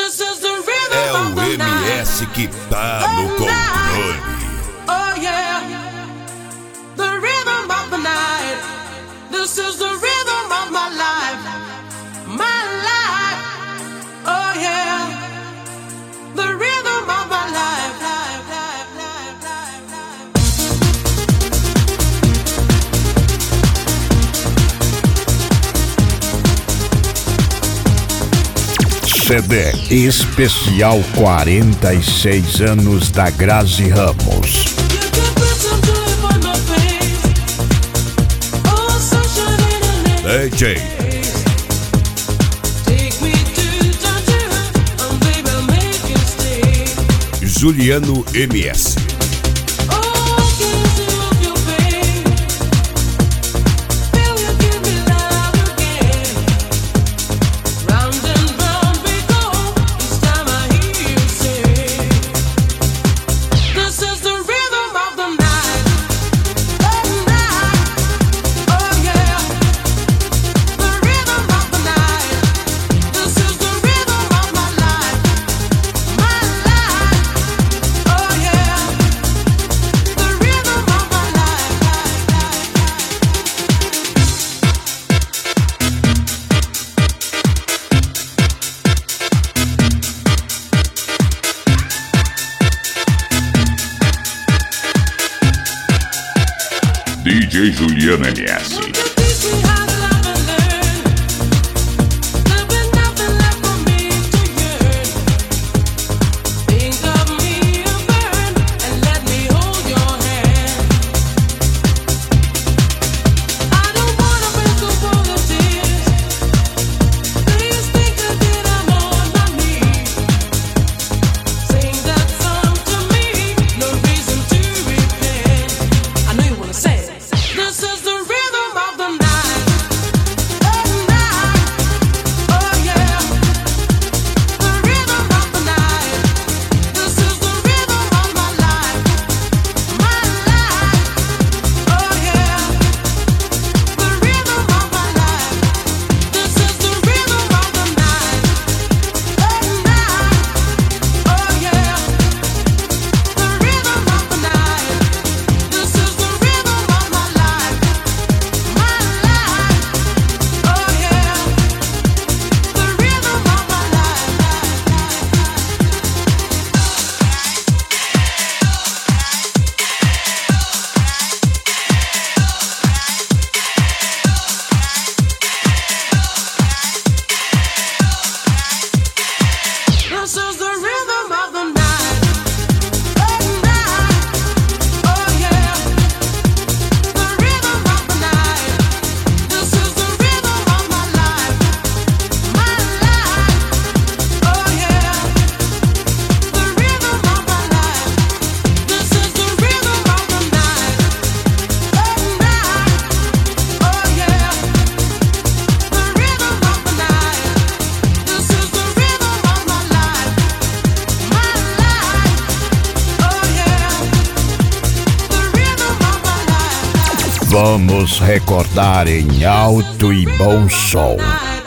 É o MS que tá no controle. Oh yeah, the rhythm of the night. This is the rhythm of my life, my life. Oh yeah, the rhythm of my life, life, life, life, life, life. CD especial 46 anos da Grazi Ramos. DJ Juliano MS. DJ Juliano MS. Vamos recordar em alto e bom som.